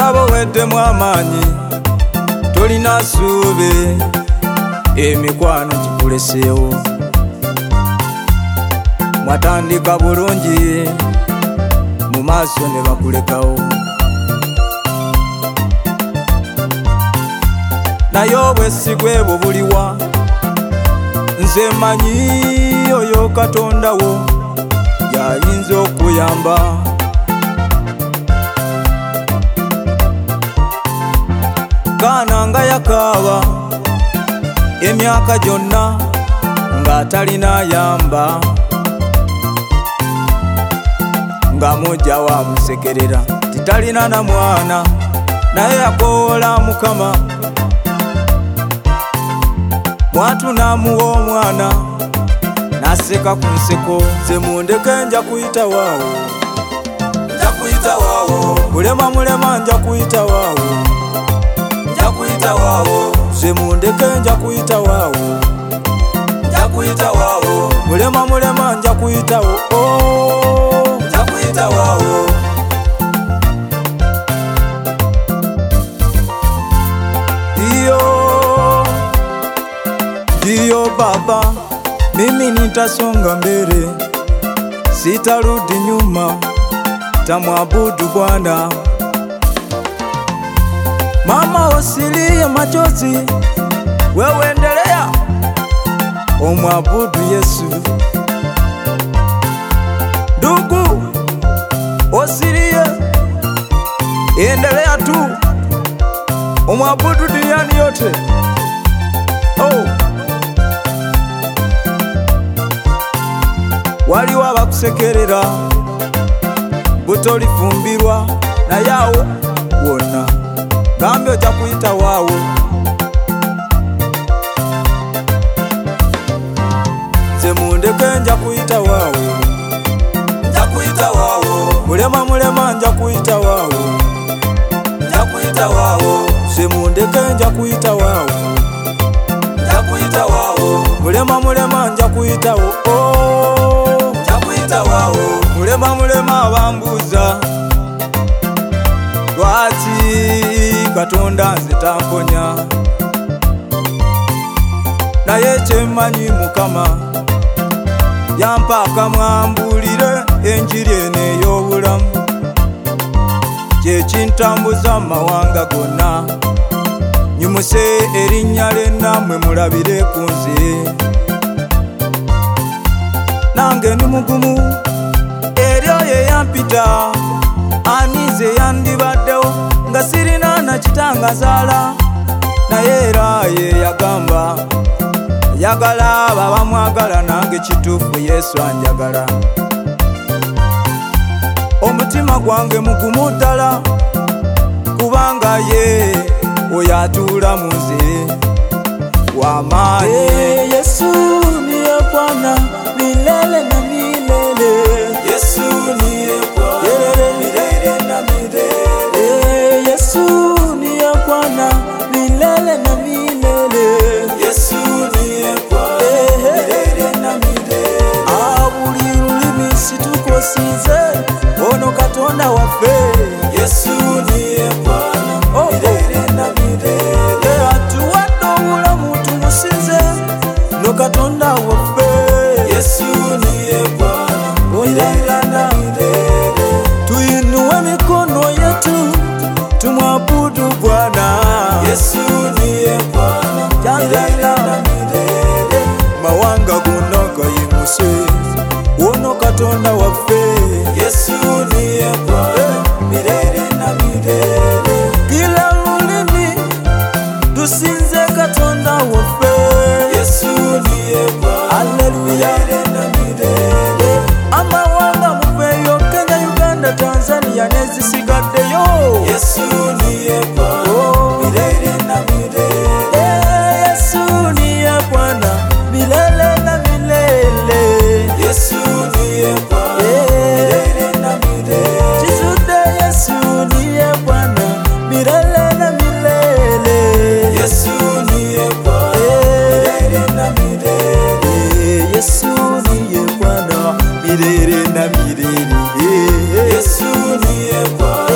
Olaba weddemu amaanyi tolina ssuubi, emikwano gikuleseewo. Mwatandika bulungi mu maaso ne bakulekawo, naye obwesigwe bwo buliwa? Nze manyi oyo Katonda wo y'ayinza okuyamba. Kaana nga yakaaba emyaka gyonna ng'atalina yamba, nga mujja wamusekerera titalina na mwana, naye yakoola Mukama. Mwatu n'amuwa omwana n'aseka ku nseko. Nze mundeke nja kuyita waawo, nja kuyita waawo. Mulema mulema nja kuyita waawo, nja kuyita waawo. Nze mundeke nja kuyita waawo, nja kuyita waawo. Mulema mulema nja kuyita waawo, nja kuyita waawo. Ndiyo Baba, mimi nitasonga mbele, sitarudi nyuma, tamwabudu Bwana. Mama usilie machozi, wewe endelea umwabudu Yesu. Ndugu usilie, endelea tu umwabudu duniani yote. Waliwo abakusekerera butolifumbirwa, naye awo wonna gambye ojja kuyita waawo. Nze mundeke nja kuyita waawo, nja kuyita waawo. Mulema mulema nja kuyita waawo, nja kuyita waawo. Nze mundeke nja kuyita waawo, nja kuyita waawo. Mulema mulema nja kuyita waawo, nja kuyita waawo. Mulema mulema bambuuza lwaki Katonda nze tamponya, naye kyemmanyi Mukama yampa akamwambulire enjiri eno ey'obulamu, kyekintambuza amawanga gonna. Nyumuse erinnya lye nammwe mulabire ku nze, nange ndi mugumu eri oyo eyampita. Ani nze yandibaddewo nga sirina na kitanga zaala, naye era ye yagamba yagala abo abamwagala, nange kituufu Yesu anjagala. Omutima gwange mugumu ddala, kubanga ye oyo atuula mu nze w'amaanyi. Yesu niye Bwana milele na milele. Yesu niye Bwana milele na milele. Yesu niye Bwana milele na milele. Yesu niye Bwana milele na milele. Buli lulimi situkosize ono Katonda waffe. Yesu niye Bwana milele na milele. Atuwadde obulamu tumusinze no Katonda waffe. Yesu niye Bwana milele na milele. Tuinue mikono yetu tumwabudu Bwana. Yesu niye Bwana milele na milele. Mawanga gonna gayimuse ono Katonda waffe. Yesu niye Bwana milele na milele. Kila lulimi tusinze Katonda waffe. Yesu niye Bwana milele na milele. Amawanga muveyo, Kenya, Uganda, Tanzania nezisigaddeyo. Yesu niye Bwana milele na milele. Yesu niye Bwana milele na milele. Yesu niye Bwana milele na milele. Kizudde Yesu niye Bwana milele na milele. Yesu niye Bwana milele na milele. Yesu niye Bwana milele na milele. Yesu niye Bwana